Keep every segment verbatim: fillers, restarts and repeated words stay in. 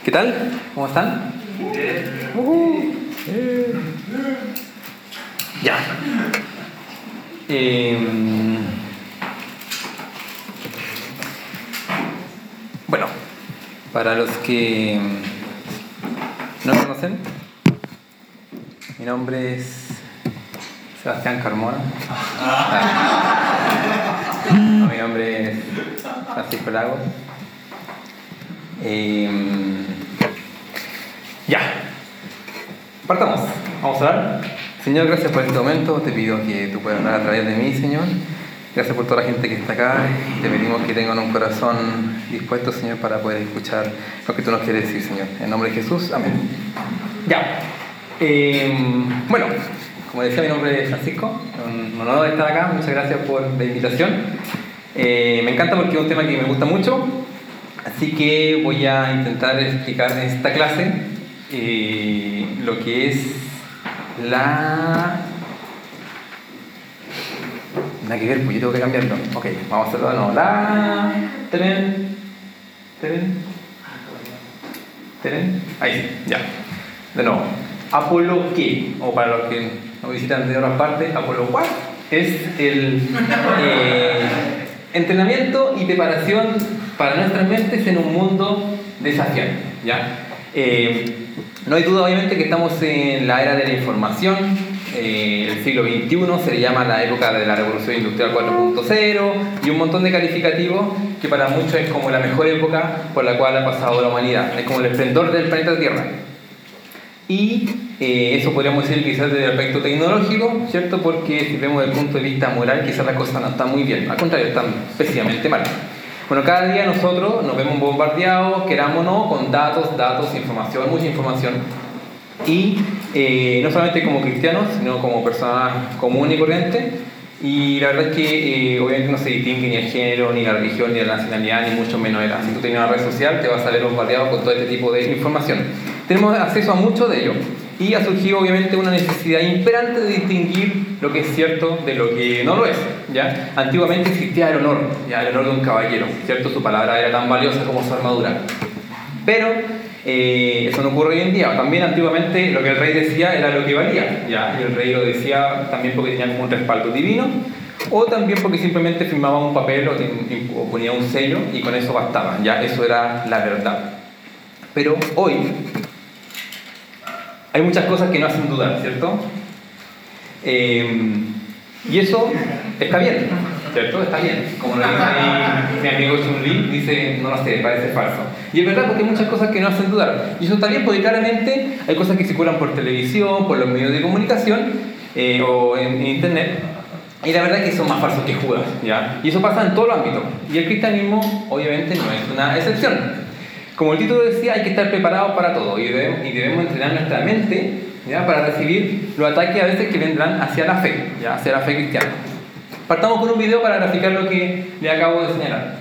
¿Qué tal? ¿Cómo están? Uh-huh. Eh. Ya. Eh, bueno, para los que no me conocen, mi nombre es Sebastián Carmona. No, mi nombre es Francisco Lago. Eh, ya, partamos, vamos a orar. Señor, gracias por este momento. Te pido que tú puedas hablar a través de mí, Señor. Gracias por toda la gente que está acá. Te pedimos que tengan un corazón dispuesto, Señor, para poder escuchar lo que tú nos quieres decir, Señor. En nombre de Jesús, amén. Ya, eh, bueno, como decía, mi nombre es Francisco. Un honor estar acá. Muchas gracias por la invitación. Eh, me encanta porque es un tema que me gusta mucho. Así que voy a intentar explicar en esta clase eh, lo que es la... Nada que ver, pues yo tengo que cambiarlo. Ok, vamos a hacerlo de nuevo. La... Teren, teren, teren. Ahí sí, ya. De nuevo. Apolo ¿qué? O para los que nos visitan de otras partes, Apolo what es el eh, entrenamiento y preparación para nuestras mentes en un mundo desafiante, ¿ya? Eh, no hay duda, obviamente, que estamos en la era de la información. Eh, el siglo veintiuno se le llama la época de la revolución industrial cuatro punto cero y un montón de calificativos que para muchos es como la mejor época por la cual ha pasado la humanidad. Es como el esplendor del planeta Tierra. Y eh, eso podríamos decir quizás desde el aspecto tecnológico, ¿cierto? Porque si vemos desde el punto de vista moral, quizás la cosa no está muy bien. Al contrario, están pésimamente mal. Bueno, cada día nosotros nos vemos bombardeados, queramos o no, con datos, datos, información, mucha información. Y eh, no solamente como cristianos, sino como personas comunes y corrientes. Y la verdad es que eh, obviamente no se distingue ni el género, ni la religión, ni la nacionalidad, ni mucho menos edad. Si tú tienes una red social, te vas a ver bombardeado con todo este tipo de información. Tenemos acceso a mucho de ello. Y ha surgido obviamente una necesidad imperante de distinguir lo que es cierto de lo que no lo es, ¿ya? Antiguamente existía el honor, ¿ya? El honor de un caballero, ¿cierto? Su palabra era tan valiosa como su armadura. Pero eh, eso no ocurre hoy en día. También antiguamente lo que el rey decía era lo que valía, ¿ya? Y el rey lo decía también porque tenía como un respaldo divino, o también porque simplemente firmaba un papel o, o ponía un sello y con eso bastaba, ¿ya? Eso era la verdad. Pero hoy hay muchas cosas que no hacen dudar, ¿cierto? Eh, y eso está bien, ¿cierto? Está bien. Como lo dice mi, mi amigo Chun-Li, dice, no lo sé, parece falso. Y es verdad porque hay muchas cosas que no hacen dudar. Y eso está bien porque claramente hay cosas que circulan por televisión, por los medios de comunicación eh, o en, en internet. Y la verdad es que son más falsos que Judas, ¿ya? Y eso pasa en todos los ámbitos. Y el cristianismo, obviamente, no es una excepción. Como el título decía, hay que estar preparados para todo y debemos, y debemos entrenar nuestra mente, ¿ya? Para recibir los ataques a veces que vendrán hacia la fe, ¿ya? Hacia la fe cristiana. Partamos con un video para graficar lo que le acabo de señalar.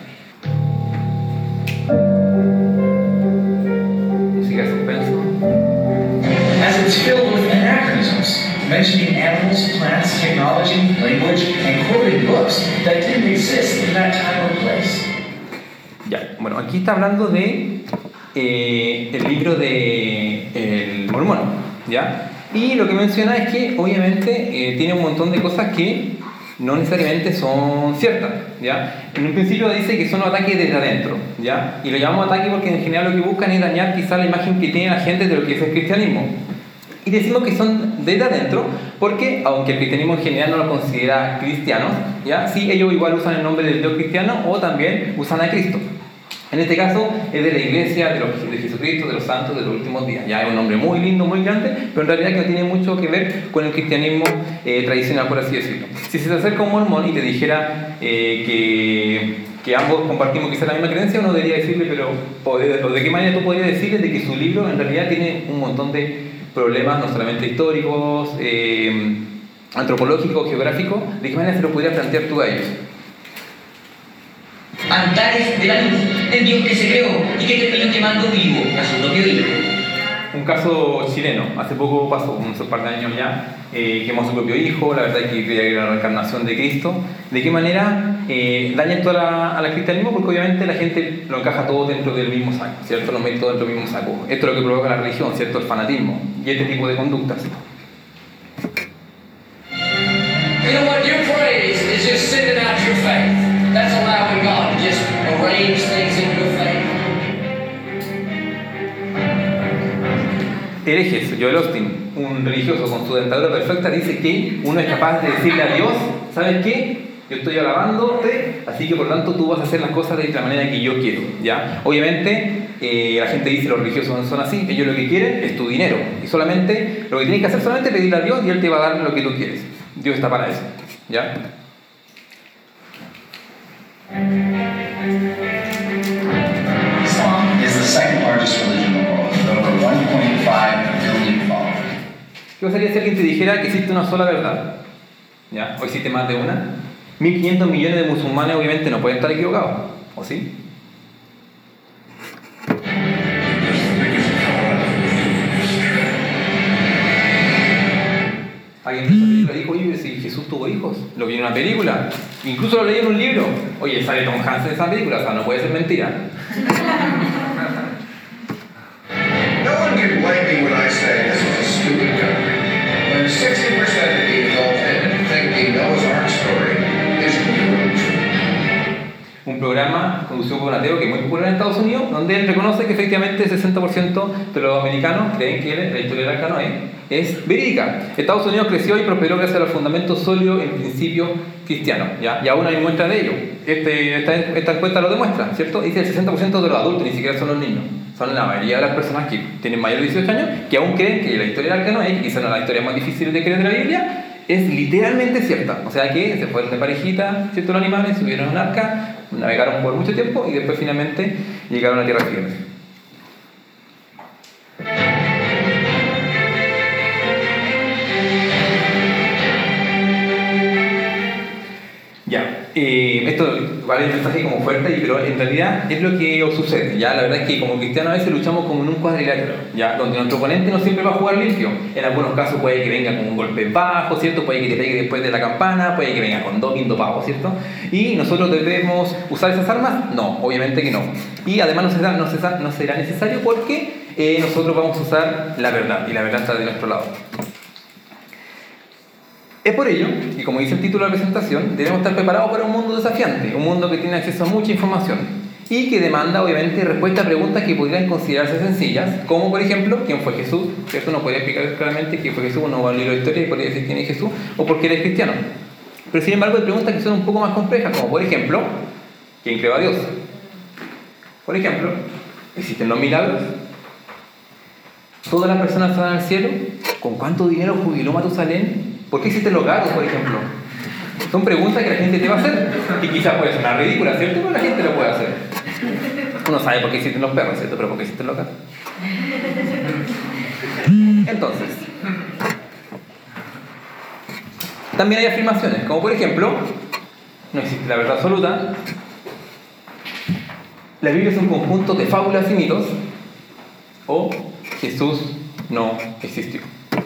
Música de suspenso. As it's filled with anachronisms, mentioning animals, plants, technology, language, and quoted books that didn't exist in that time or place. Ya, bueno, aquí está hablando de eh, el libro de El Mormón, ¿ya? Y lo que menciona es que obviamente eh, tiene un montón de cosas que no necesariamente son ciertas, ¿ya? En un principio dice que son ataques desde adentro, ¿ya? Y lo llamamos ataque porque en general lo que buscan es dañar quizá la imagen que tiene la gente de lo que es el cristianismo. Y decimos que son desde adentro porque, aunque el cristianismo en general no lo considera cristiano, ¿ya? Sí, ellos igual usan el nombre del Dios cristiano o también usan a Cristo. En este caso es de la iglesia, de, los, de Jesucristo, de los santos de los últimos días. Ya es un nombre muy lindo, muy grande, pero en realidad que no tiene mucho que ver con el cristianismo eh, tradicional, por así decirlo. Si se te acerca un mormón y te dijera eh, que, que ambos compartimos quizá la misma creencia, uno debería decirle, pero o de, o de qué manera tú podrías decirle de que su libro en realidad tiene un montón de problemas, no solamente históricos, eh, antropológicos, geográficos. ¿De qué manera se lo podrías plantear tú a ellos? Altares de la luz, el Dios que se creó y que terminó quemando vivo a su propio hijo. un caso chileno, hace poco pasó, unos par de años ya, eh, quemó a su propio hijo, la verdad es que creía que era la reencarnación de Cristo. ¿De qué manera eh, daña esto a la, a la cristianismo? Porque obviamente la gente lo encaja todo dentro del mismo saco, ¿cierto? Lo mete todo dentro del mismo saco. Esto es lo que provoca la religión, ¿cierto? El fanatismo y este tipo de conductas. You know what? Your praise is just sending out your faith. That's allowing God to just arrange things in your faith. Herejes, Joel Austin, un religioso con su dentadura perfecta, dice que uno es capaz de decirle a Dios, ¿sabes qué? Yo estoy alabándote, así que por lo tanto tú vas a hacer las cosas de la manera que yo quiero, ¿ya? Obviamente, eh, la gente dice los religiosos no son así, ellos lo que quieren es tu dinero, y solamente, lo que tienes que hacer solamente es pedirle a Dios y Él te va a dar lo que tú quieres. Dios está para eso, ¿ya? Islam is the second largest religion in the world, with over one point five billion followers. ¿Qué pasaría si alguien te dijera que existe una sola verdad? ¿Ya? ¿O existe más de una? mil quinientos millones de musulmanes obviamente no pueden estar equivocados, ¿o sí? Alguien vio esa película y dijo, oye, si Jesús tuvo hijos, lo vi en una película, incluso lo leí en un libro. Oye, sale Tom Hanks en esa película, o sea, no puede ser mentira. No one can blame me when I say this was a stupid country. When sixty percent of the adult and think the Noah's Ark story is really true. Un programa conducido por un ateo que es muy popular en Estados Unidos, donde él reconoce que efectivamente el sesenta por ciento de los americanos creen que la historia del Arca de Noé es verídica. Estados Unidos creció y prosperó gracias a los fundamentos sólidos en principios cristianos, ¿ya? Y aún hay muestra de ello. Este, esta, esta encuesta lo demuestra, ¿cierto? Dice el sesenta por ciento de los adultos, ni siquiera son los niños. Son la mayoría de las personas que tienen mayor de dieciocho años que aún creen que la historia del Arca de Noé, que quizás no es la historia más difícil de creer de la Biblia, es literalmente cierta. O sea que se fueron de parejita, ¿cierto? Los animales, subieron a un arca, navegaron por mucho tiempo y después finalmente llegaron a tierra firme. Ya, eh, esto vale el mensaje como fuerte, pero en realidad es lo que os sucede, ¿ya? La verdad es que como cristianos a veces luchamos como en un cuadrilátero, ¿ya? Donde nuestro oponente no siempre va a jugar limpio. En algunos casos puede que venga con un golpe bajo, ¿cierto? Puede que te pegue después de la campana, puede que venga con dos quinto pavo, ¿cierto? ¿Y nosotros debemos usar esas armas? No, obviamente que no. Y además no será, no será, no será necesario porque eh, nosotros vamos a usar la verdad, y la verdad está de nuestro lado. Es por ello, y como dice el título de la presentación, debemos estar preparados para un mundo desafiante, un mundo que tiene acceso a mucha información y que demanda, obviamente, respuesta a preguntas que podrían considerarse sencillas, como por ejemplo, ¿quién fue Jesús? ¿Cierto? Nos podría explicar claramente quién fue Jesús, uno va a libro de historia y podría decir quién es Jesús, o por qué eres cristiano. Pero sin embargo hay preguntas que son un poco más complejas, como por ejemplo, ¿quién creó a Dios? Por ejemplo, ¿existen los milagros? ¿Todas las personas van al cielo? ¿Con cuánto dinero jubiló Matusalén? ¿Por qué existen los gatos, por ejemplo? Son preguntas que la gente te va a hacer y quizás puede sonar ridícula, ¿cierto? Pero la gente lo puede hacer. Uno sabe por qué existen los perros, ¿cierto? Pero ¿por qué existen los gatos? Entonces, también hay afirmaciones, como por ejemplo, no existe la verdad absoluta, la Biblia es un conjunto de fábulas y mitos, o Jesús no existió.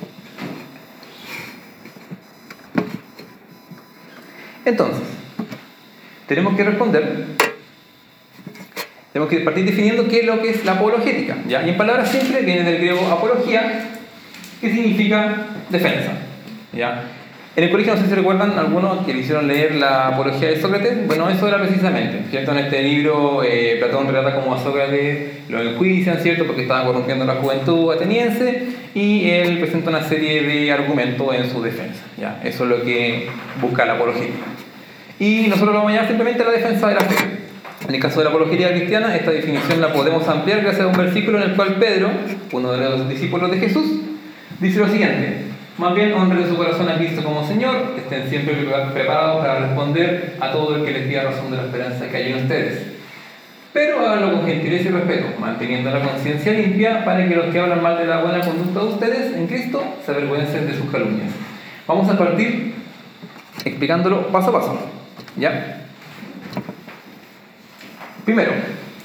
Entonces, tenemos que responder, tenemos que partir definiendo qué es lo que es la apologética, ¿ya? Y en palabras simples viene del griego apología, que significa defensa, ¿ya? En el colegio, no sé si recuerdan algunos que le hicieron leer la apología de Sócrates. Bueno, eso era precisamente, ¿cierto? En este libro eh, Platón relata cómo a Sócrates lo enjuician, ¿cierto? Porque estaba corrompiendo a la juventud ateniense y él presenta una serie de argumentos en su defensa, ¿ya? Eso es lo que busca la apologética. Y nosotros lo vamos a llamar simplemente la defensa de la fe. En el caso de la apologética cristiana, esta definición la podemos ampliar gracias a un versículo en el cual Pedro, uno de los discípulos de Jesús, dice lo siguiente: más bien honren de su corazón a Cristo como Señor, estén siempre preparados para responder a todo el que les pida razón de la esperanza que hay en ustedes. Pero háganlo con gentileza y respeto, manteniendo la conciencia limpia para que los que hablan mal de la buena conducta de ustedes en Cristo se avergüencen de sus calumnias. Vamos a partir explicándolo paso a paso, ¿ya? Primero,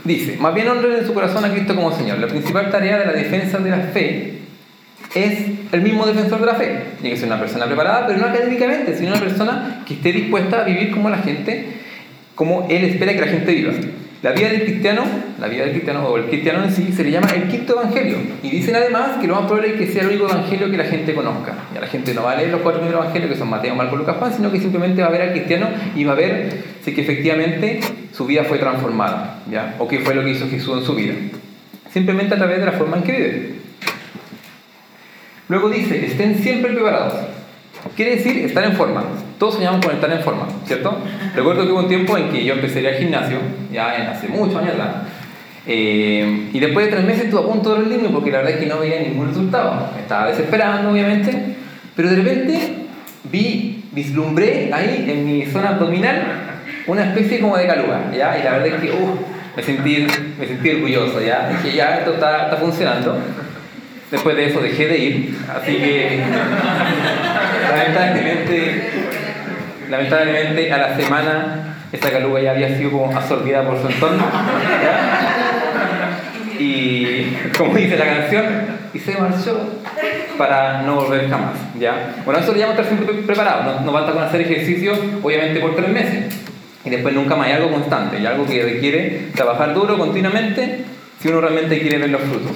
Dice, más bien honren en su corazón a Cristo como Señor. La principal tarea de la defensa de la fe es el mismo defensor de la fe. Tiene que ser una persona preparada, pero no académicamente, sino una persona que esté dispuesta a vivir como la gente, como él espera que la gente viva. La vida del cristiano, la vida del cristiano o el cristiano en sí, se le llama el quinto evangelio. Y dicen además que lo más probable es que sea el único evangelio que la gente conozca. Ya la gente no va a leer los cuatro primeros evangelios, que son Mateo, Marcos, Lucas, Juan, sino que simplemente va a ver al cristiano y va a ver si que efectivamente su vida fue transformada, ¿ya? O qué fue lo que hizo Jesús en su vida. Simplemente a través de la forma en que vive. Luego dice, estén siempre preparados. Quiere decir estar en forma. Todos soñamos con estar en forma, ¿cierto? Recuerdo que hubo un tiempo en que yo empecé a ir al gimnasio, ya en hace muchos años atrás, eh, y después de tres meses estuve a punto de rendirme porque la verdad es que no veía ningún resultado. Me estaba desesperando, obviamente, pero de repente vi, vislumbré ahí en mi zona abdominal una especie como de caluga, ¿ya? Y la verdad es que uh, me, sentí, me sentí orgulloso, ¿ya? Dije, ya, esto está, está funcionando. Después de eso dejé de ir, así que lamentablemente, lamentablemente a la semana esa caluga ya había sido como absorbida por su entorno, ¿ya? Y como dice la canción, y se marchó para no volver jamás, ¿ya? Bueno, eso le llamo estar siempre preparado. No, no basta con hacer ejercicio, obviamente por tres meses, y después nunca más. Hay algo constante, y algo que requiere trabajar duro continuamente si uno realmente quiere ver los frutos.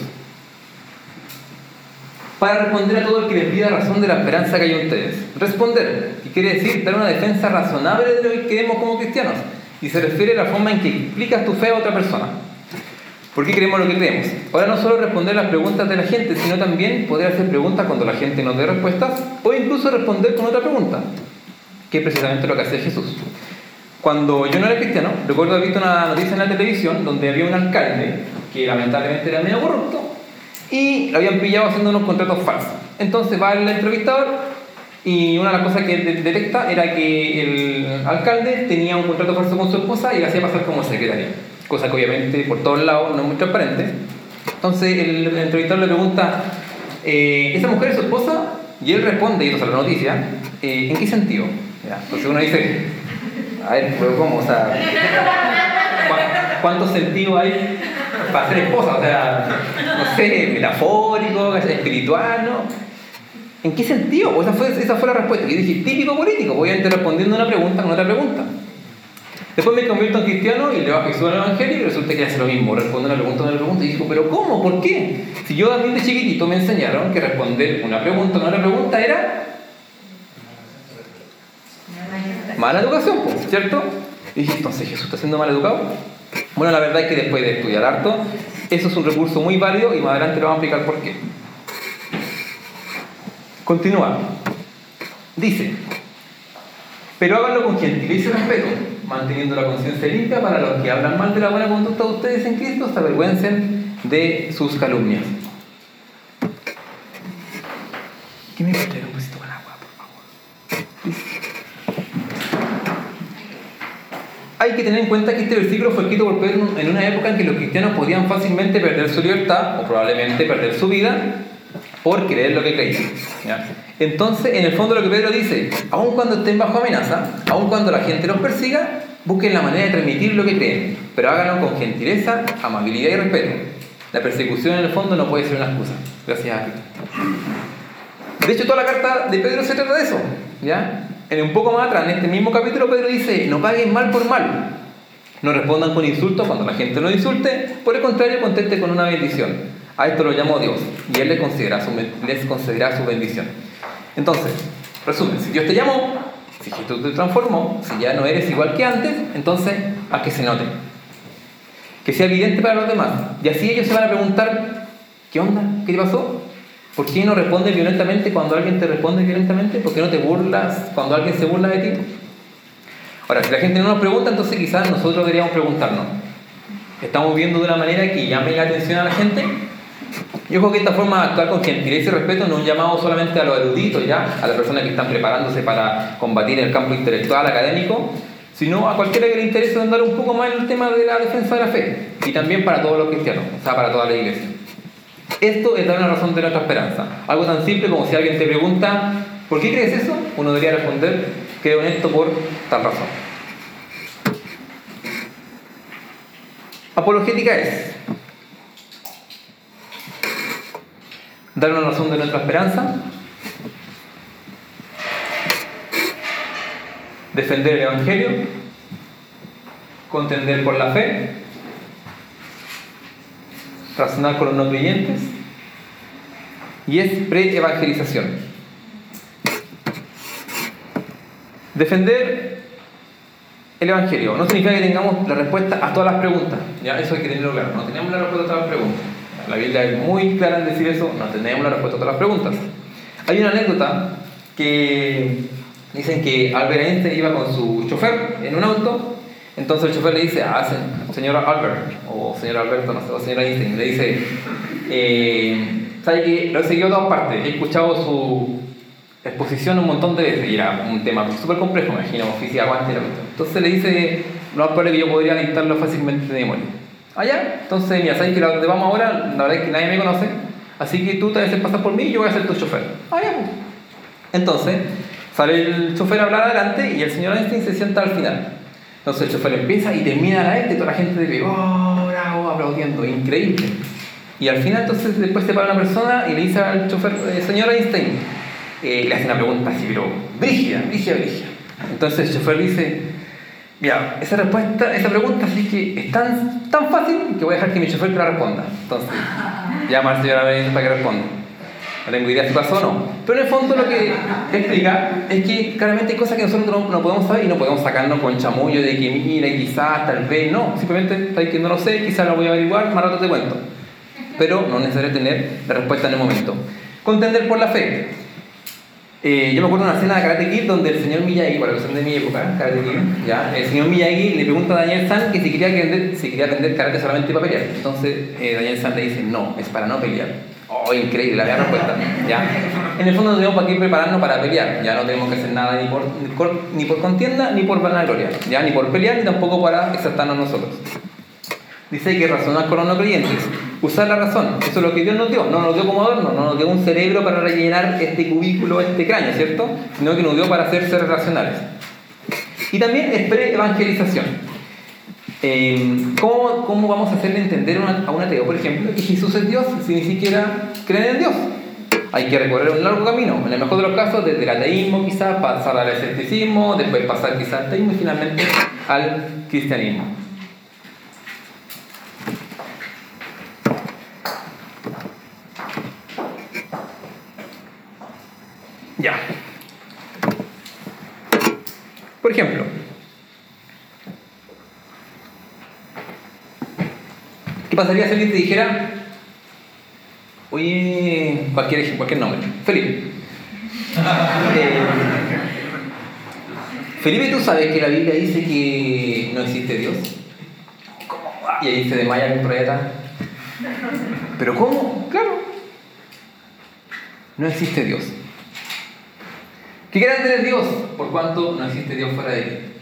Para responder a todo el que les pida razón de la esperanza que hay en ustedes. Responder, que quiere decir dar una defensa razonable de lo que creemos como cristianos, y se refiere a la forma en que explicas tu fe a otra persona. ¿Por qué creemos lo que creemos? Ahora no solo responder las preguntas de la gente, sino también poder hacer preguntas cuando la gente no dé respuestas, o incluso responder con otra pregunta, que es precisamente lo que hacía Jesús. Cuando yo no era cristiano, recuerdo haber visto una noticia en la televisión donde había un alcalde que lamentablemente era medio corrupto, y lo habían pillado haciendo unos contratos falsos. Entonces va el entrevistador y una de las cosas que detecta era que el alcalde tenía un contrato falso con su esposa y le hacía pasar como secretaria, cosa que obviamente por todos lados no es muy transparente. Entonces el, el entrevistador le pregunta, eh, ¿esa mujer es su esposa? Y él responde, y esto es la noticia, eh, ¿en qué sentido? Ya, entonces uno dice, a ver, pero ¿cómo? O sea, ¿cuánto sentido hay para ser esposa? O sea, no sé, metafórico, espiritual, ¿no? ¿En qué sentido? Pues esa fue, esa fue la respuesta. Y dije, típico político, obviamente respondiendo una pregunta con otra pregunta. Después me convierto en cristiano y le va a Jesús al Evangelio y resulta que hace lo mismo, responde una pregunta con una pregunta. Y digo, ¿pero cómo? ¿Por qué? Si yo también de chiquitito me enseñaron que responder una pregunta con otra pregunta era mala educación, ¿cierto? Y dije, entonces Jesús está siendo mal educado. Bueno, la verdad es que después de estudiar harto, eso es un recurso muy válido y más adelante lo vamos a explicar por qué. Continúa. Dice, pero háganlo con gentileza y respeto, manteniendo la conciencia limpia para los que hablan mal de la buena conducta de ustedes en Cristo, se avergüencen de sus calumnias. ¿Qué me puede traer un vasito con agua, por favor? Dice, hay que tener en cuenta que este versículo fue escrito por Pedro en una época en que los cristianos podían fácilmente perder su libertad o probablemente perder su vida por creer lo que creían, ¿ya? Entonces, en el fondo lo que Pedro dice, aun cuando estén bajo amenaza, aun cuando la gente los persiga, busquen la manera de transmitir lo que creen, pero háganlo con gentileza, amabilidad y respeto. La persecución en el fondo no puede ser una excusa. Gracias a Cristo. De hecho, toda la carta de Pedro se trata de eso, ¿ya? En un poco más atrás, en este mismo capítulo, Pedro dice, no paguen mal por mal. No respondan con insultos cuando la gente no insulte. Por el contrario, conteste con una bendición. A esto lo llamó Dios. Y Él les concederá su, les concederá su bendición. Entonces, resumen, si Dios te llamó, si Jesús te transformó, si ya no eres igual que antes, entonces, haz que se note. Que sea evidente para los demás. Y así ellos se van a preguntar, ¿qué onda? ¿Qué te pasó? ¿Por qué no respondes violentamente cuando alguien te responde violentamente? ¿Por qué no te burlas cuando alguien se burla de ti? Ahora, si la gente no nos pregunta, entonces quizás nosotros deberíamos preguntarnos, ¿estamos viendo de una manera que llame la atención a la gente? Yo creo que esta forma de actuar con gentileza y respeto no es un llamado solamente a los eruditos, ya, a las personas que están preparándose para combatir en el campo intelectual, académico, sino a cualquiera que le interese andar un poco más en el tema de la defensa de la fe, y también para todos los cristianos, o sea, para toda la iglesia. Esto es dar una razón de nuestra esperanza. Algo tan simple como si alguien te pregunta, ¿por qué crees eso? Uno debería responder, creo en esto por tal razón. Apologética es dar una razón de nuestra esperanza, defender el Evangelio, contender por la fe, razonar con los no creyentes, y es pre-evangelización. Defender el Evangelio no significa que tengamos la respuesta a todas las preguntas, ya eso hay que tenerlo claro, no tenemos la respuesta a todas las preguntas. La Biblia es muy clara en decir eso, no tenemos la respuesta a todas las preguntas. Hay una anécdota que dicen que Albert Einstein iba con su chofer en un auto, entonces el chofer le dice, ah, señor Albert, o señor Alberto, no sé, o señor Einstein, le dice, eh, ¿sabe que lo he seguido a todas partes? He escuchado su exposición un montón de veces, y era un tema súper complejo, me imagino, física cuántica. Entonces le dice, lo más probable es que yo podría dictarlo fácilmente de memoria. Allá, entonces, mira, ¿sabes que donde vamos ahora? La verdad es que nadie me conoce, así que tú te vas a hacer pasar por mí y yo voy a ser tu chofer. Allá, pues. Entonces, sale el chofer a hablar adelante y el señor Einstein se sienta al final. Entonces el chofer empieza y termina la este y toda la gente de oh, bravo, aplaudiendo, increíble. Y al final, entonces, después se para una persona y le dice al chofer, eh, señor Einstein, eh, le hace una pregunta así, pero brígida, brígida, brígida. Entonces el chofer le dice, mira, esa respuesta, esa pregunta sí que es tan, tan fácil que voy a dejar que mi chofer te la responda. Entonces, llama al señor Einstein para que responda. No tengo idea si pasó o no. Pero en el fondo lo que explica es que claramente hay cosas que nosotros no, no podemos saber y no podemos sacarnos con chamullo de que mira, quizás, tal vez, no. Simplemente, sabes que no lo sé, quizás lo voy a averiguar, más rato te cuento. Pero no es necesario tener la respuesta en el momento. Contender por la fe. Eh, yo me acuerdo de una escena de Karate Kid donde el señor Miyagi, para los que son de mi época, Karate Kid, ¿ya? El señor Miyagi le pregunta a Daniel San que si quería aprender, si quería aprender karate solamente para pelear. Entonces eh, Daniel San le dice, no, es para no pelear. Oh, increíble, la verdad respuesta, ¿ya? En el fondo no tenemos para qué prepararnos para pelear, ya no tenemos que hacer nada ni por, ni por, ni por contienda ni por vanagloria, ya ni por pelear ni tampoco para exaltarnos nosotros. Dice que razonar con los no creyentes, usar la razón, eso es lo que Dios nos dio, no nos dio como adorno, no nos dio un cerebro para rellenar este cubículo, este cráneo, ¿cierto? Sino que nos dio para hacer seres racionales. Y también es pre-evangelización. Eh, ¿cómo, ¿Cómo vamos a hacerle entender una, a un ateo, por ejemplo, que Jesús es Dios si ni siquiera creen en Dios? Hay que recorrer un largo camino, en el mejor de los casos, desde el ateísmo quizás, pasar al escepticismo, después pasar quizás al ateísmo y finalmente al cristianismo. Ya. Por ejemplo, ¿qué pasaría si alguien te dijera, oye, cualquier, cualquier nombre, Felipe? eh, Felipe, ¿tú sabes que la Biblia dice que no existe Dios? ¿Cómo? Y ahí se desmaya el profeta. ¿Pero cómo? Claro. No existe Dios. ¿Qué grande es Dios? Por cuanto no existe Dios fuera de él.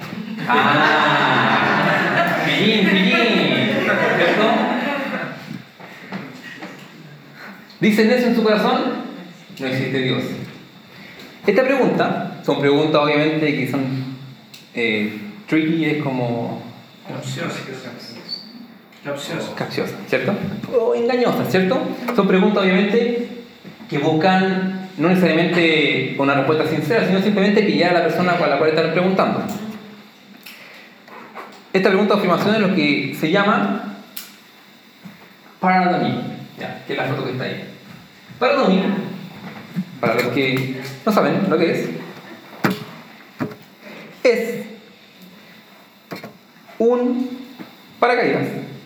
¡Ah! ¡Pillín, pillín! ¿Cierto? ¿Dicen eso en su corazón? No existe Dios. Esta pregunta, son preguntas obviamente que son eh, tricky, es como... Capciosas. Capciosas. Capciosas, ¿cierto? O engañosas, ¿cierto? Son preguntas obviamente que buscan no necesariamente una respuesta sincera, sino simplemente pillar a la persona a la cual están preguntando. Esta pregunta de afirmación es lo que se llama paradigma, ya, que es la foto que está ahí. Paradigma, para los que no saben lo que es, es un paracaídas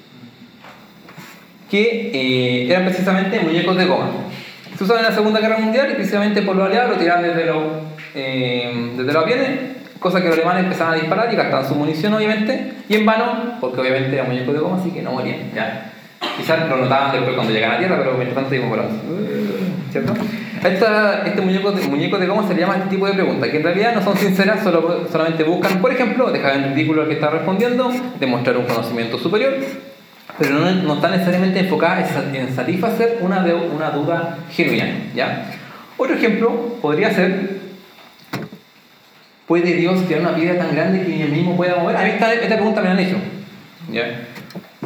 que eh, eran precisamente muñecos de goma. Se usaban en la Segunda Guerra Mundial y precisamente por los aliados lo tiraban desde los, eh, desde los aviones, cosa que los alemanes empezaban a disparar y gastaban su munición obviamente, y en vano, porque obviamente eran muñecos de goma, así que no morían, ya. Quizás lo notaban después cuando llegaban a tierra, pero mientras tanto iban volando, ¿cierto? Esta, este muñeco de, muñeco de goma se le llama este tipo de preguntas, que en realidad no son sinceras, solo, solamente buscan, por ejemplo, dejar en ridículo al que está respondiendo, demostrar un conocimiento superior, pero no, no están necesariamente enfocadas en satisfacer una, de, una duda genuina, ¿ya? Otro ejemplo podría ser, ¿puede Dios crear una piedra tan grande que ni él mismo pueda mover? A mí esta, esta pregunta me la han hecho, ¿ya?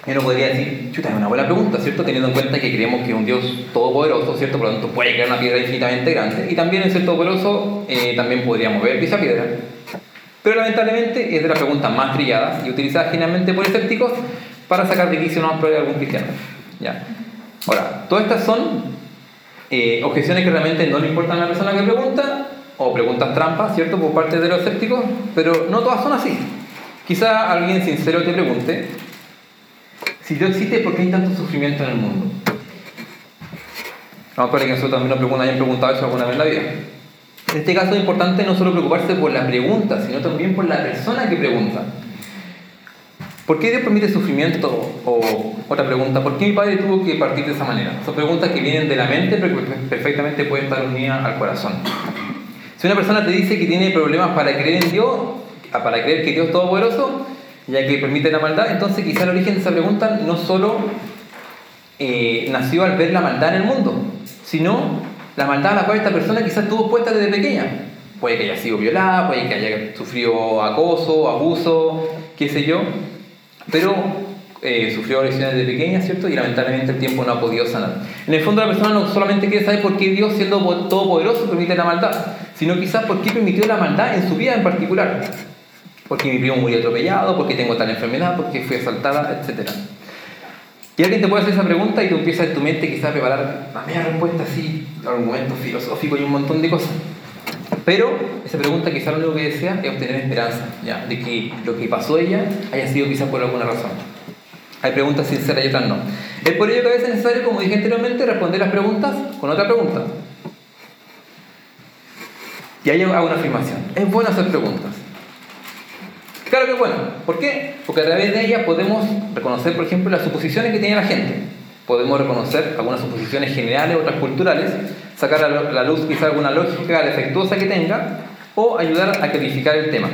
Y uno podría decir, chuta, es una buena pregunta, ¿cierto? Teniendo en cuenta que creemos que es un Dios todopoderoso, ¿cierto? Por lo tanto, puede crear una piedra infinitamente grande. Y también el ser todopoderoso eh, también podría mover dicha piedra. Pero lamentablemente es de las preguntas más trilladas y utilizadas generalmente por escépticos para sacar de quicio una prueba de algún cristiano. ¿Ya? Ahora, todas estas son eh, objeciones que realmente no le importan a la persona que pregunta, o preguntas trampas, ¿cierto? Por parte de los escépticos, pero no todas son así. Quizá alguien sincero te pregunte, si Dios existe, ¿por qué hay tanto sufrimiento en el mundo? Vamos a ver que nosotros también nos preguntan, hayan preguntado eso alguna vez en la vida. En este caso es importante no solo preocuparse por la pregunta, sino también por la persona que pregunta. ¿Por qué Dios permite sufrimiento? O otra pregunta, ¿por qué mi padre tuvo que partir de esa manera? Son preguntas que vienen de la mente, pero que perfectamente pueden estar unidas al corazón. Si una persona te dice que tiene problemas para creer en Dios, para creer que Dios es todopoderoso, ya que permite la maldad, entonces quizá el origen de esa pregunta no solo eh, nació al ver la maldad en el mundo, sino la maldad a la cual esta persona quizás tuvo expuesta desde pequeña. Puede que haya sido violada, puede que haya sufrido acoso, abuso, qué sé yo, pero eh, sufrió agresiones desde pequeña, ¿cierto? Y lamentablemente el tiempo no ha podido sanar. En el fondo la persona no solamente quiere saber por qué Dios, siendo todopoderoso, permite la maldad, sino quizás por qué permitió la maldad en su vida en particular. Porque mi primo murió atropellado, porque tengo tal enfermedad, porque fui asaltada, etcétera. Y alguien te puede hacer esa pregunta y tú empiezas en tu mente quizás a preparar la media respuesta así, argumentos filosóficos y un montón de cosas. Pero esa pregunta quizás lo único que desea es obtener esperanza, ¿ya? De que lo que pasó a ella haya sido quizás por alguna razón. Hay preguntas sinceras y otras no. Es por ello que a veces es necesario, como dije anteriormente, responder las preguntas con otra pregunta. Y ahí hago una afirmación. Es bueno hacer preguntas. Claro que es bueno. ¿Por qué? Porque a través de ellas podemos reconocer, por ejemplo, las suposiciones que tiene la gente. Podemos reconocer algunas suposiciones generales, otras culturales, sacar a la luz quizá alguna lógica defectuosa que tenga, o ayudar a clarificar el tema.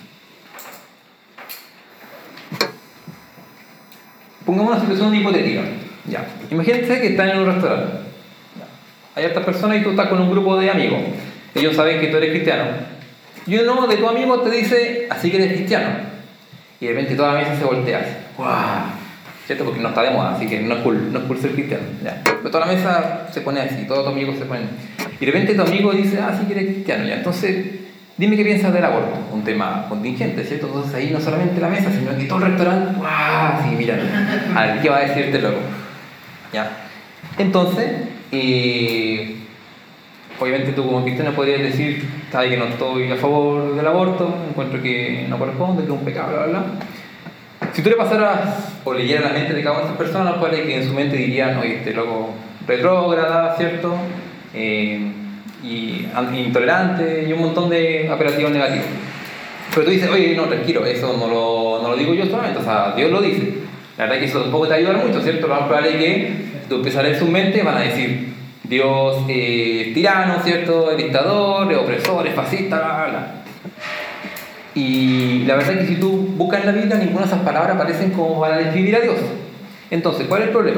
Pongamos una situación hipotética. Ya. Imagínense que están en un restaurante. Ya. Hay otras personas y tú estás con un grupo de amigos. Ellos saben que tú eres cristiano. Y uno de tus amigos te dice, así que eres cristiano. Y de repente toda la mesa se voltea así. ¡Guau! ¿Cierto? Porque no está de moda, así que no es cool, no es cool ser cristiano. Ya. Pero toda la mesa se pone así, todos tus amigos se ponen. Y de repente tu amigo dice, ah, sí que eres cristiano. Ya. Entonces, dime qué piensas del aborto. Un tema contingente, ¿cierto? Entonces ahí no solamente la mesa, sino que todo el restaurante, ¡guau! Sí, mira, a ver, ¿qué va a decir este loco? Ya. Entonces, eh... obviamente tú como cristiano podrías decir, sabes que no estoy a favor del aborto, encuentro que no corresponde, que es un pecado, bla, bla, bla. Si tú le pasaras o leyeras la mente de cada una de esas personas, puede que en su mente dirían, oye, este loco retrógrada, ¿cierto? Eh, y intolerante y un montón de apelativos negativos. Pero tú dices, oye, no, tranquilo, eso no lo, no lo digo yo solamente, o sea, Dios lo dice. La verdad es que eso tampoco te ayuda mucho, ¿cierto? Lo más probable es que tú empieces a leer su mente, van a decir, Dios es eh, tirano, ¿cierto? Es dictador, es opresor, es fascista, bla, bla, bla. Y la verdad es que si tú buscas en la Biblia, ninguna de esas palabras aparecen como para describir a Dios. Entonces, ¿cuál es el problema?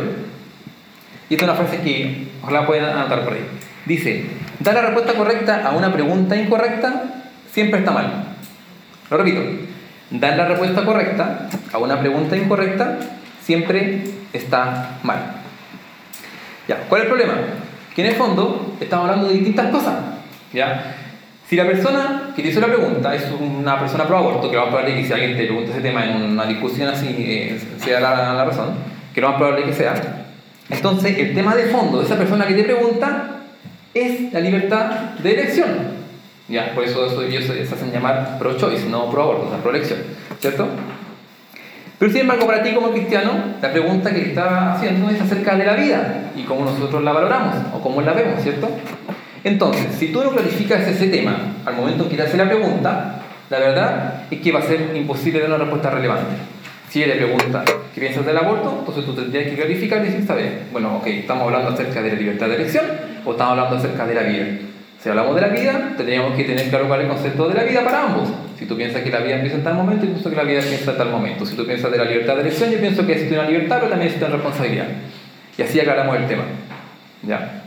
Y esta es una frase que ojalá puedan anotar por ahí. Dice, dar la respuesta correcta a una pregunta incorrecta siempre está mal. Lo repito, dar la respuesta correcta a una pregunta incorrecta siempre está mal. Ya, ¿cuál es el problema? Que en el fondo estamos hablando de distintas cosas, ¿ya? Si la persona que te hizo la pregunta es una persona pro aborto, que lo más probable es que si alguien te pregunta ese tema en una discusión así, eh, sea la, la razón, que lo más probable es que sea, entonces el tema de fondo de esa persona que te pregunta es la libertad de elección, ¿ya? Por eso, eso ellos se hacen llamar pro-choice, no pro-aborto, o sea, pro-elección, ¿cierto? Pero sin embargo, para ti como cristiano, la pregunta que está haciendo es acerca de la vida y cómo nosotros la valoramos o cómo la vemos, ¿cierto? Entonces, si tú no clarificas ese tema al momento en que te hace la pregunta, la verdad es que va a ser imposible dar una respuesta relevante. Si él le pregunta qué piensas del aborto, entonces tú tendrías que clarificar y decir, ¿sabes? Bueno, ok, ¿estamos hablando acerca de la libertad de elección o estamos hablando acerca de la vida? Si hablamos de la vida, tendríamos que tener claro cuál es el concepto de la vida para ambos. Si tú piensas que la vida empieza en tal momento, yo pienso que la vida empieza en tal momento. Si tú piensas de la libertad de elección, yo pienso que existe una libertad, pero también existe una responsabilidad. Y así aclaramos el tema. ¿Ya?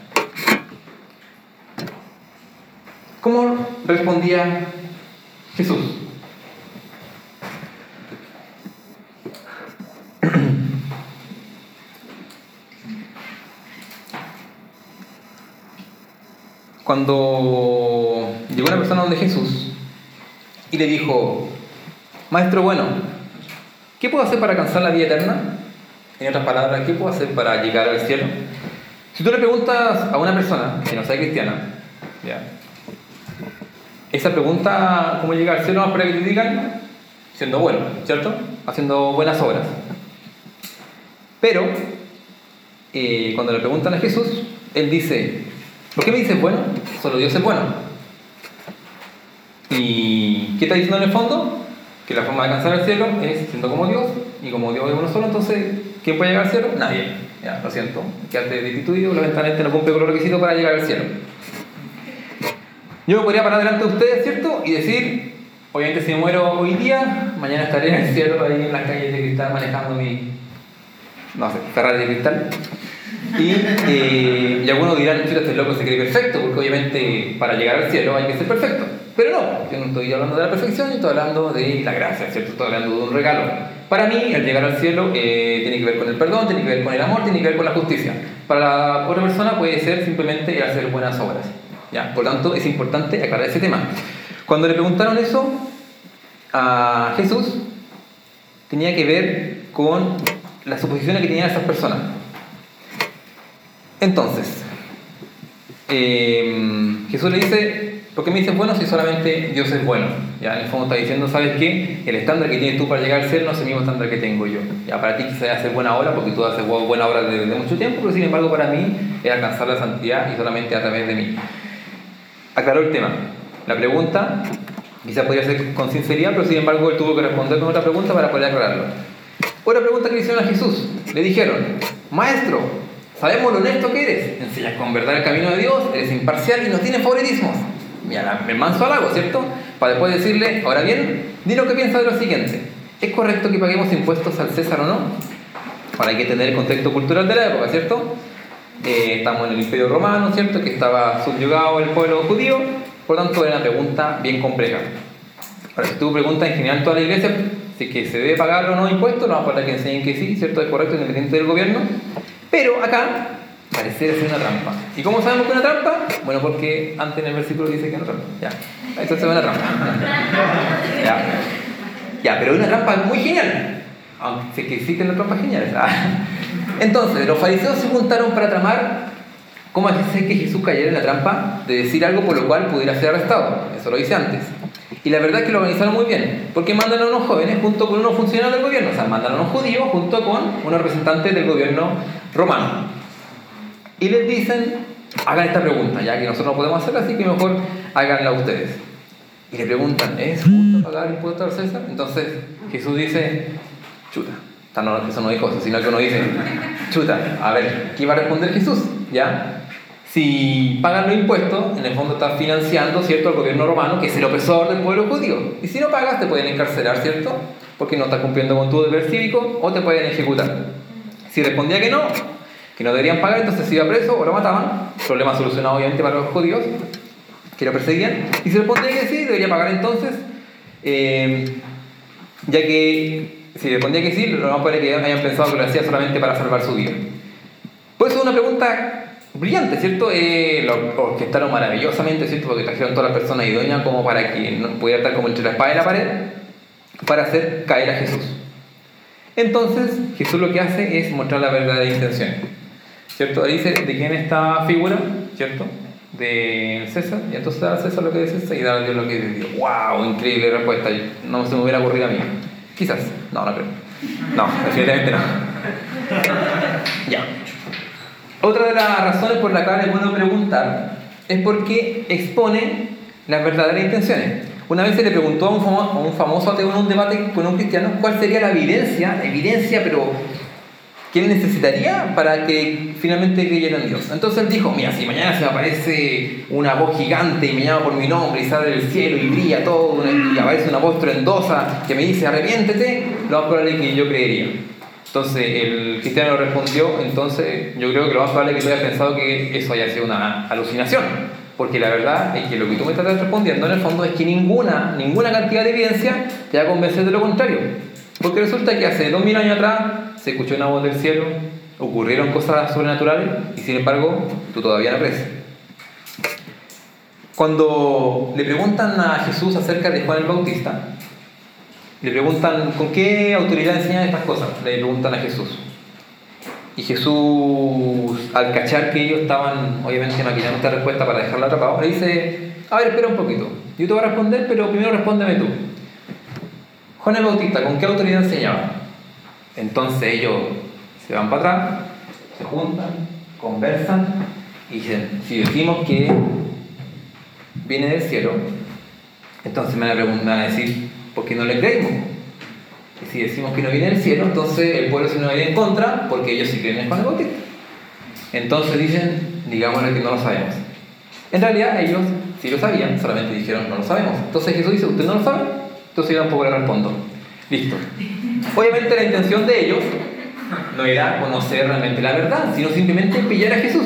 ¿Cómo respondía Jesús? cuando llegó una persona donde Jesús y le dijo: Maestro bueno, ¿qué puedo hacer para alcanzar la vida eterna? En otras palabras, ¿qué puedo hacer para llegar al cielo? Si tú le preguntas a una persona que no sea cristiana, ¿ya? Esa pregunta, ¿cómo llegar al cielo? Más para que te digan, siendo bueno, ¿cierto? Haciendo buenas obras. Pero, eh, cuando le preguntan a Jesús, Él dice: ¿por qué me dices bueno? Solo Dios es bueno. ¿Y qué está diciendo en el fondo? Que la forma de alcanzar el cielo es siendo como Dios, y como Dios es uno solo, entonces, ¿quién puede llegar al cielo? Nadie. Ya, lo siento, quedaste destituido, lamentablemente no cumple con los requisitos para llegar al cielo. Yo me podría parar delante de ustedes, ¿cierto? Y decir: obviamente si me muero hoy día, mañana estaré en el cielo, ahí en las calles de cristal, manejando mi, no sé, Ferrari de cristal. Y, eh, y algunos dirán: chuta, este loco se cree perfecto, porque obviamente para llegar al cielo hay que ser perfecto. Pero no, yo no estoy hablando de la perfección, yo estoy hablando de la gracia, ¿cierto? Estoy hablando de un regalo. Para mí, el llegar al cielo eh, tiene que ver con el perdón, tiene que ver con el amor, tiene que ver con la justicia. Para la otra persona puede ser simplemente el hacer buenas obras, ¿ya? Por lo tanto, es importante aclarar ese tema. Cuando le preguntaron eso a Jesús, tenía que ver con las suposiciones que tenían esas personas. Entonces, eh, Jesús le dice: ¿por qué me dices bueno si solamente Dios es bueno? Ya, en el fondo está diciendo: ¿sabes qué? El estándar que tienes tú para llegar al cielo no es el mismo estándar que tengo yo. Ya, para ti quizás hacer buena obra, porque tú haces buena obra desde mucho tiempo, pero sin embargo para mí es alcanzar la santidad y solamente a través de mí. Aclaró el tema. La pregunta quizás podría ser con sinceridad, pero sin embargo él tuvo que responder con otra pregunta para poder aclararlo. Otra pregunta que le hicieron a Jesús. Le dijeron: Maestro, sabemos lo honesto que eres, enseñas con verdad el camino de Dios, eres imparcial y no tienes favoritismos. Mira, me manso halago, ¿cierto? Para después decirle: ahora bien, di lo que piensas de lo siguiente. ¿Es correcto que paguemos impuestos al César o no? Ahora hay que tener el contexto cultural de la época, ¿cierto? Eh, estamos en el Imperio Romano, ¿cierto? Que estaba subyugado el pueblo judío, por lo tanto era una pregunta bien compleja. Ahora, si tú preguntas en general toda la iglesia si que se debe pagar o no impuestos, no vamos a hablar que enseñen que sí, ¿cierto? Es correcto, independiente del gobierno. Pero acá pareciera ser una trampa. ¿Y cómo sabemos que es una trampa? Bueno, porque antes en el versículo dice que es una trampa. Ya, entonces es una trampa. Ya, ya, pero es una trampa muy genial. Aunque que existen las trampas geniales. Entonces, los fariseos se juntaron para tramar cómo hacer que Jesús cayera en la trampa de decir algo por lo cual pudiera ser arrestado. Eso lo hice antes. Y la verdad es que lo organizaron muy bien, porque mandan a unos jóvenes junto con unos funcionarios del gobierno. O sea, mandan a unos judíos junto con unos representantes del gobierno romano. Y les dicen: hagan esta pregunta, ya que nosotros no podemos hacerla, así que mejor háganla ustedes. Y le preguntan: ¿es justo pagar impuestos al César? Entonces Jesús dice: chuta, eso no dijo eso, sino que uno dice: chuta, a ver, ¿qué iba a responder Jesús? ¿Ya? Si pagan los impuestos, en el fondo estás financiando, ¿cierto?, al gobierno romano, que es el opresor del pueblo judío. Y si no pagas, te pueden encarcelar, ¿cierto?, porque no estás cumpliendo con tu deber cívico, o te pueden ejecutar. Si respondía que no, que no deberían pagar, entonces se iba preso o lo mataban. Problema solucionado obviamente para los judíos que lo perseguían. Y si respondía que sí, debería pagar entonces, eh, ya que si respondía que sí, lo más probable es que hayan pensado que lo hacía solamente para salvar su vida. Por eso es una pregunta brillante, ¿cierto? Eh, lo orquestaron maravillosamente, ¿cierto? Porque trajeron todas las personas idóneas como para que no pudiera estar como entre la espada y la pared para hacer caer a Jesús. Entonces Jesús lo que hace es mostrar la verdadera intención, ¿cierto? Ahí dice de quién es esta figura, ¿cierto? De César, y entonces da a César lo que es César y da a Dios lo que es Dios. ¡Wow! Increíble respuesta, no se me hubiera ocurrido a mí. Quizás, no, no creo. No, definitivamente no. Ya. Otra de las razones por las cuales es bueno preguntar es porque expone las verdaderas intenciones. Una vez se le preguntó a un famoso, a un famoso ateo en un debate con un cristiano cuál sería la evidencia, evidencia, pero ¿qué él necesitaría para que finalmente creyera en Dios? Entonces él dijo: mira, si mañana se me aparece una voz gigante y me llama por mi nombre y sale del cielo y brilla todo y aparece una voz estruendosa que me dice arrepiéntete, lo más probable es que yo creería. Entonces el cristiano respondió: entonces yo creo que lo más probable es que tú hayas pensado que eso haya sido una alucinación, porque la verdad es que lo que tú me estás respondiendo en el fondo es que ninguna, ninguna cantidad de evidencia te va a convencer de lo contrario, porque resulta que hace dos mil años atrás se escuchó una voz del cielo, ocurrieron cosas sobrenaturales y sin embargo tú todavía no crees. Cuando le preguntan a Jesús acerca de Juan el Bautista, le preguntan ¿con qué autoridad enseñan estas cosas? Le preguntan a Jesús. Y Jesús, al cachar que ellos estaban obviamente maquinando esta respuesta para dejarla atrapado, le dice: a ver, espera un poquito, yo te voy a responder, pero primero respóndeme tú. Juan el Bautista, ¿con qué autoridad enseñaba? Entonces ellos se van para atrás, se juntan, conversan y dicen: si decimos que viene del cielo, entonces me van a preguntar, van a decir, ¿por qué no le creímos? Y si decimos que no viene del cielo, entonces el pueblo se nos va a ir en contra, porque ellos sí creen en Juan el Bautista. Entonces dicen, digámosle que no lo sabemos. En realidad ellos sí lo sabían, solamente dijeron no lo sabemos. Entonces Jesús dice, ¿usted no lo sabe? Entonces yo tampoco le respondo. Listo. Obviamente la intención de ellos no era conocer realmente la verdad, sino simplemente pillar a Jesús.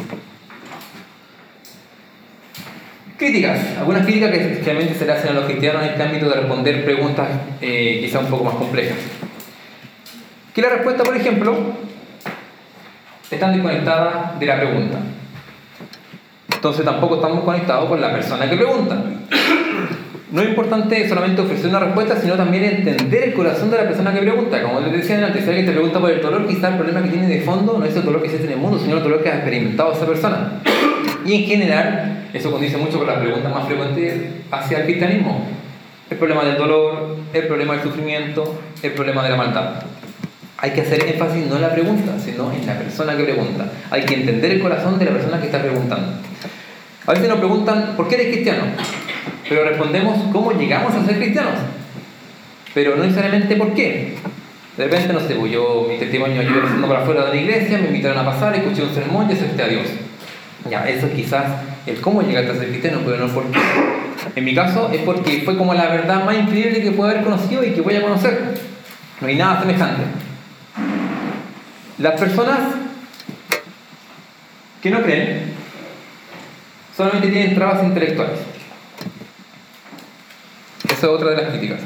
Críticas, algunas críticas que especialmente se le hacen a los cristianos en este ámbito de responder preguntas eh, quizá un poco más complejas. Que la respuesta, por ejemplo, está desconectada de la pregunta. Entonces tampoco estamos conectados con la persona que pregunta. No es importante solamente ofrecer una respuesta, sino también entender el corazón de la persona que pregunta. Como les decía antes, si alguien te pregunta por el dolor, quizá el problema que tiene de fondo no es el dolor que existe en el mundo, sino el dolor que ha experimentado esa persona. Y en general, eso condice mucho con las preguntas más frecuentes hacia el cristianismo. El problema del dolor, el problema del sufrimiento, el problema de la maldad. Hay que hacer énfasis no en la pregunta, sino en la persona que pregunta. Hay que entender el corazón de la persona que está preguntando. A veces nos preguntan, ¿por qué eres cristiano? Pero respondemos, ¿cómo llegamos a ser cristianos? Pero no necesariamente por qué. De repente, no sé, pues yo, mi testimonio, yo iba pasando por afuera de la iglesia, me invitaron a pasar, escuché un sermón y acepté a Dios. Ya, eso es quizás el cómo llegaste a ser cristiano, pero no el por qué. En mi caso es porque fue como la verdad más increíble que puedo haber conocido y que voy a conocer. No hay nada semejante. Las personas que no creen solamente tienen trabas intelectuales. Esa es otra de las críticas.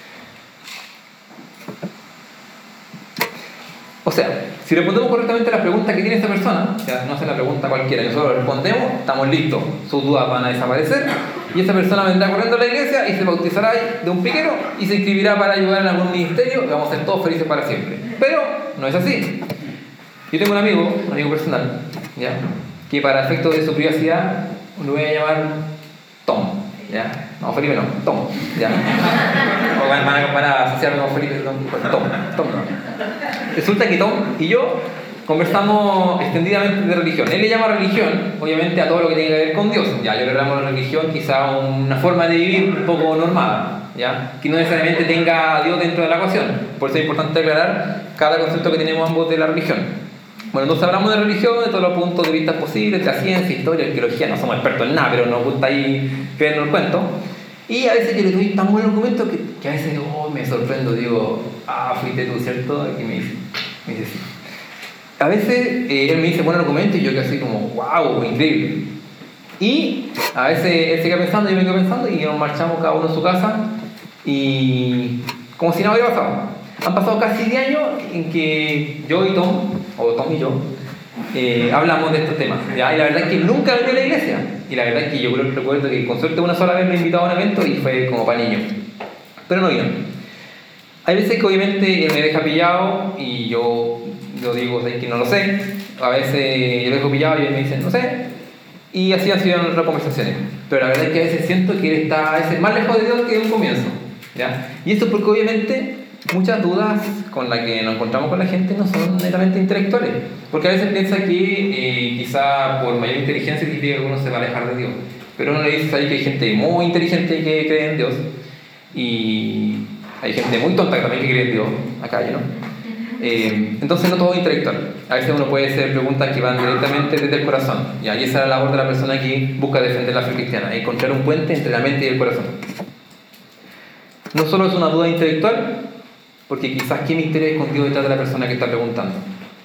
O sea, si respondemos correctamente a la pregunta que tiene esta persona, ya no hace la pregunta cualquiera, y nosotros respondemos, estamos listos, sus dudas van a desaparecer y esa persona vendrá corriendo a la iglesia y se bautizará de un piquero y se inscribirá para ayudar en algún ministerio y vamos a ser todos felices para siempre. Pero no es así. Yo tengo un amigo, un amigo personal, ¿ya? Que para efectos de su privacidad lo voy a llamar Tom, ¿ya? No, Felipe no, Tom, ¿ya? O van a, van a asociarme con Felipe, Tom, Tom, Tom no. Resulta que Tom y yo conversamos extendidamente de religión. Él le llama religión, obviamente, a todo lo que tiene que ver con Dios. Ya, yo le llamo la religión quizá una forma de vivir un poco normada, ¿ya? Que no necesariamente tenga a Dios dentro de la ecuación. Por eso es importante aclarar cada concepto que tenemos ambos de la religión. Bueno, entonces hablamos de religión, de todos los puntos de vista posibles, de la ciencia, historia, arqueología. No somos expertos en nada, pero nos gusta ahí creernos el cuento. Y a veces yo le doy tan buenos argumentos que, que a veces oh, me sorprendo, digo, ah, fuiste tú, ¿cierto? Y me dice, me dice sí. A veces eh, él me dice buenos argumentos y yo que así como, wow, increíble. Y a veces él se queda pensando, yo me quedo pensando y nos marchamos cada uno a su casa y como si nada hubiera pasado. Han pasado casi diez años en que yo y Tom, o Tom y yo, eh, hablamos de estos temas, ¿ya? Y la verdad es que nunca vino a la iglesia. Y la verdad es que yo creo que recuerdo que con suerte una sola vez me he invitado a un evento y fue como para niños. Pero no vino. Hay veces que obviamente él me deja pillado y yo, yo digo ¿sabes? Que no lo sé. A veces yo lo dejo pillado y él me dice no sé. Y así han sido nuestras conversaciones. Pero la verdad es que a veces siento que él está a veces más lejos de Dios que de un comienzo, ¿ya? Y esto porque obviamente muchas dudas con las que nos encontramos con la gente no son netamente intelectuales, porque a veces piensa que eh, quizá por mayor inteligencia significa que uno se va a alejar de Dios, pero uno le dice ahí que hay gente muy inteligente que cree en Dios y hay gente muy tonta que también que cree en Dios, acá ¿no? Eh, entonces no todo es intelectual. A veces uno puede hacer preguntas que van directamente desde el corazón, ¿ya? Y esa es la labor de la persona que busca defender la fe cristiana, encontrar un puente entre la mente y el corazón. No solo es una duda intelectual, porque quizás qué misterio hay escondido detrás de la persona que está preguntando.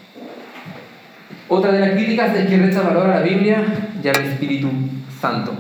Otra de las críticas es que resta valor a la Biblia y al Espíritu Santo.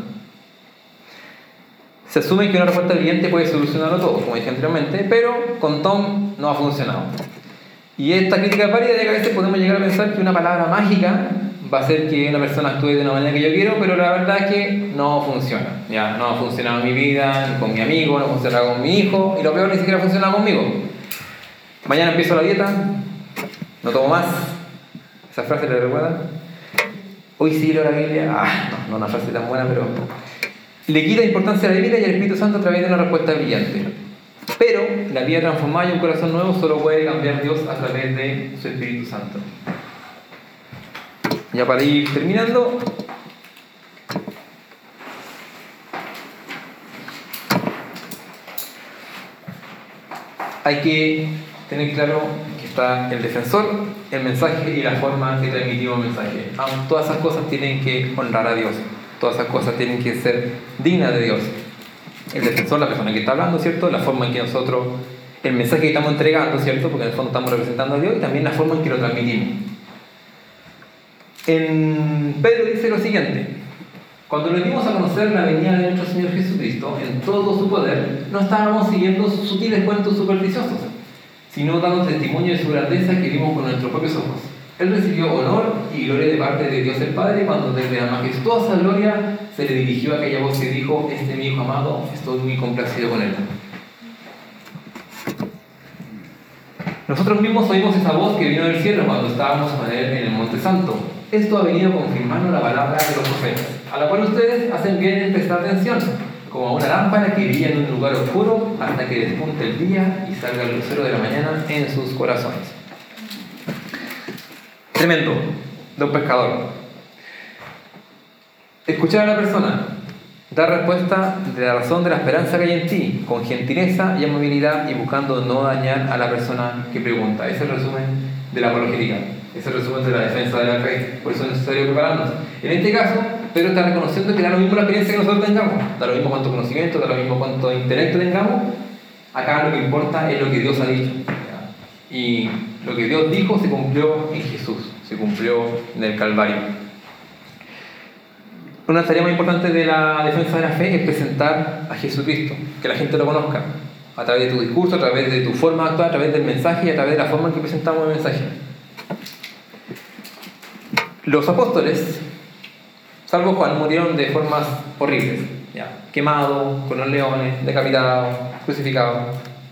Se asume que una respuesta evidente puede solucionarlo todo, como dije anteriormente, pero con Tom no ha funcionado. Y esta crítica es válida ya que a veces podemos llegar a pensar que una palabra mágica va a hacer que una persona actúe de una manera que yo quiero, pero la verdad es que no funciona. Ya, no ha funcionado en mi vida, ni con mi amigo, no ha funcionado con mi hijo, y lo peor, ni siquiera ha funcionado conmigo. Mañana empiezo la dieta, no tomo más. ¿Esa frase le recuerdan? Hoy sí leo la Biblia. Ah, no, no una frase tan buena, pero... Le quita importancia a la Biblia y al Espíritu Santo a través de una respuesta brillante. Pero la vida transformada y un corazón nuevo solo puede cambiar Dios a través de su Espíritu Santo. Ya para ir terminando, hay que tener claro que está el defensor, el mensaje y la forma que transmitimos el mensaje. Todas esas cosas tienen que honrar a Dios, todas esas cosas tienen que ser dignas de Dios. El defensor, la persona que está hablando, ¿cierto? La forma en que nosotros, el mensaje que estamos entregando, ¿cierto? Porque en el fondo estamos representando a Dios, y también la forma en que lo transmitimos. En Pedro dice lo siguiente: cuando nos dimos a conocer la venida de nuestro Señor Jesucristo en todo su poder, no estábamos siguiendo sutiles cuentos supersticiosos, sino dando testimonio de su grandeza que vimos con nuestros propios ojos. Él recibió honor y gloria de parte de Dios el Padre cuando desde la majestuosa gloria se le dirigió aquella voz que dijo: este es mi Hijo amado, estoy muy complacido con él. Nosotros mismos oímos esa voz que vino del cielo cuando estábamos con él en el Monte Santo. Esto ha venido confirmando la palabra de los profetas, a la cual ustedes hacen bien en prestar atención, como a una lámpara que brilla en un lugar oscuro hasta que despunte el día y salga el lucero de la mañana en sus corazones. Tremendo, de un pescador. Escuchar a la persona, dar respuesta de la razón de la esperanza que hay en ti, con gentileza y amabilidad y buscando no dañar a la persona que pregunta. Ese es el resumen de la apologética. Es el resumen de la defensa de la fe. Por eso es necesario prepararnos. En este caso, Pedro está reconociendo que da lo mismo la experiencia que nosotros tengamos. Da lo mismo cuánto conocimiento, da lo mismo cuánto intelecto tengamos. Acá lo que importa es lo que Dios ha dicho. Y lo que Dios dijo se cumplió en Jesús. Se cumplió en el Calvario. Una tarea muy importante de la defensa de la fe es presentar a Jesucristo. Que la gente lo conozca. A través de tu discurso, a través de tu forma de actuar, a través del mensaje y a través de la forma en que presentamos el mensaje. Los apóstoles, salvo Juan, murieron de formas horribles, ¿ya? Quemados, con los leones, decapitados, crucificados.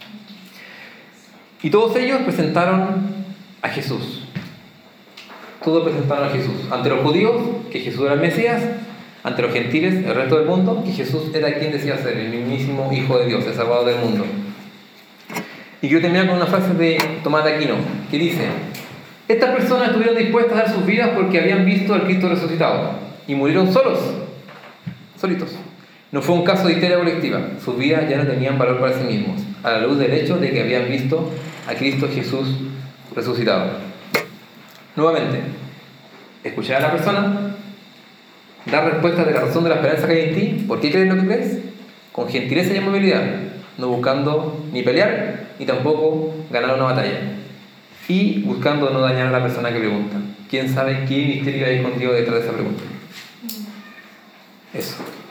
Y todos ellos presentaron a Jesús. Todos presentaron a Jesús. Ante los judíos, que Jesús era el Mesías. Ante los gentiles, el resto del mundo, que Jesús era quien decía ser, el mismísimo Hijo de Dios, el Salvador del mundo. Y quiero terminar con una frase de Tomás de Aquino, que dice: estas personas estuvieron dispuestas a dar sus vidas porque habían visto al Cristo resucitado y murieron solos, solitos. No fue un caso de histeria colectiva, sus vidas ya no tenían valor para sí mismos, a la luz del hecho de que habían visto a Cristo Jesús resucitado. Nuevamente, escuchar a la persona, dar respuesta de la razón de la esperanza que hay en ti. ¿Por qué crees lo que crees? Con gentileza y amabilidad, no buscando ni pelear ni tampoco ganar una batalla. Y buscando no dañar a la persona que pregunta. ¿Quién sabe qué misterio hay escondido detrás de esa pregunta? Eso.